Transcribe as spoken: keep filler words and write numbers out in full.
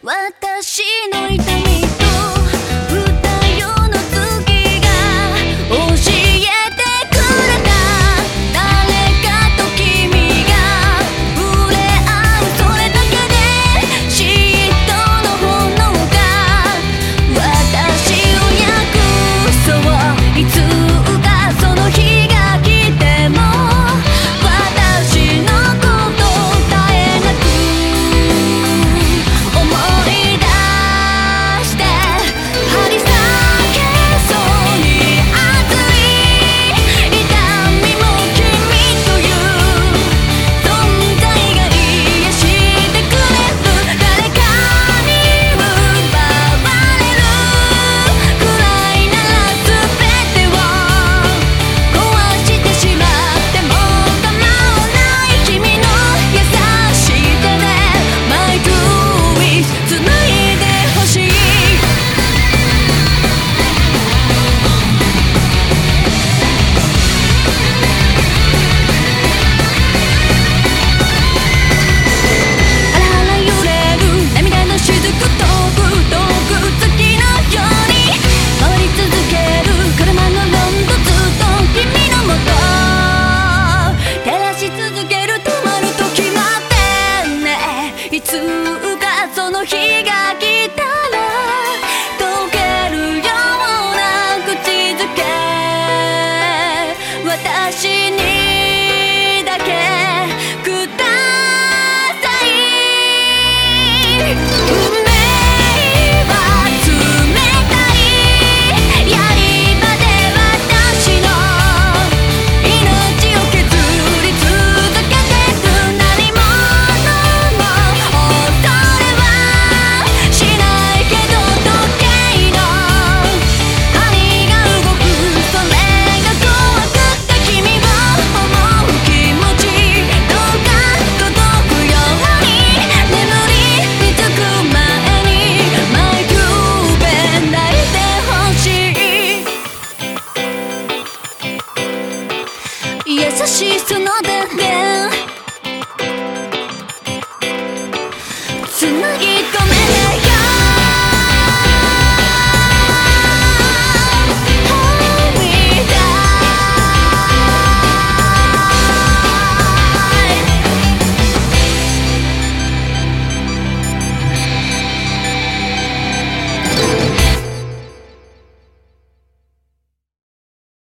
私の痛みと二夜の月が教えてくれた。誰かと君が触れ合うそれだけで嫉妬の炎が私を焼く。そういつかその日が来ても私のこと絶えなく思い出して張り裂けそうに熱い痛みも君という存在が癒してくれる。誰かに奪われるくらいなら全てを壊してしまっても構わない。君の優しい手で My true wish 繋いでほしい。あらあら揺れる涙の雫遠く遠く月のように回り続ける車のロンドずっと君のもと照らし続ける。止まると決まってね。いつかその日